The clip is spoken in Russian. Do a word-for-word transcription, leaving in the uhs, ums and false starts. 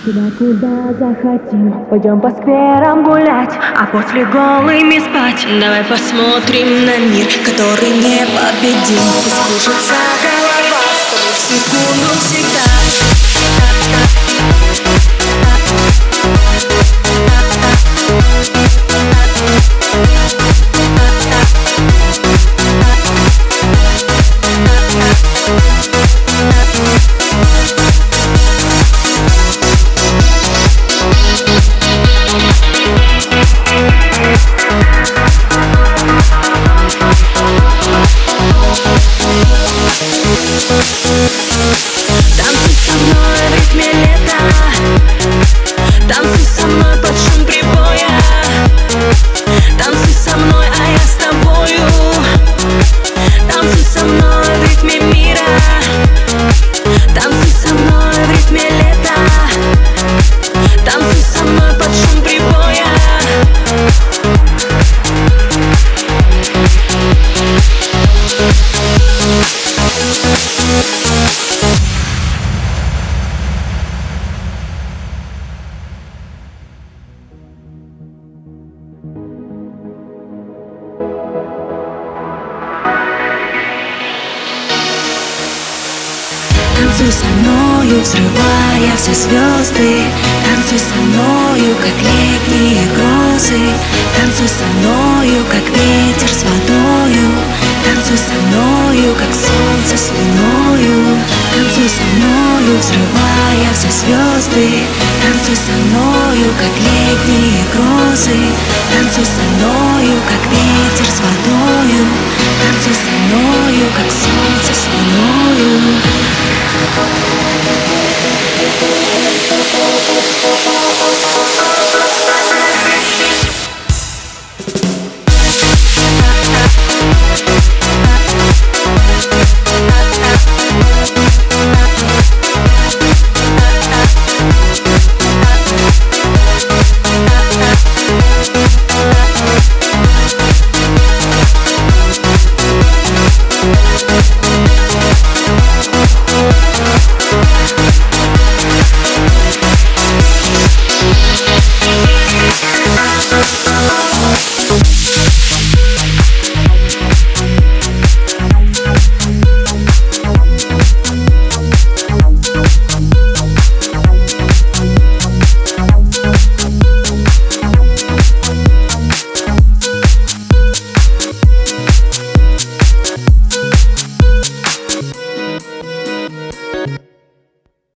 Сюда, куда захотим. Пойдем по скверам гулять, а после голыми спать. Давай посмотрим на мир, который непобедим. Пусть кружится голова, с тобой в секунду всегда. Танцуй со мной в ритме лета, танцуй со мной под шум прибоя. Танцуй со мной, а я с тобою. Танцуй со мной в ритме мира. Танцуй со мной в ритме лета. Танцуй со мной под шум прибоя. Танцуй со мною, взрывая все звезды. Танцуй со мною, как летние грозы. Танцуй со мною, как ветер с водою. Танцуй со мною, как солнце с луною. Танцуй со мною, взрывая все звезды. Танцуй со мною, как летние грозы. Танцуй со мною, как ветер с водою. Танцуй со мною, как солнце с луною.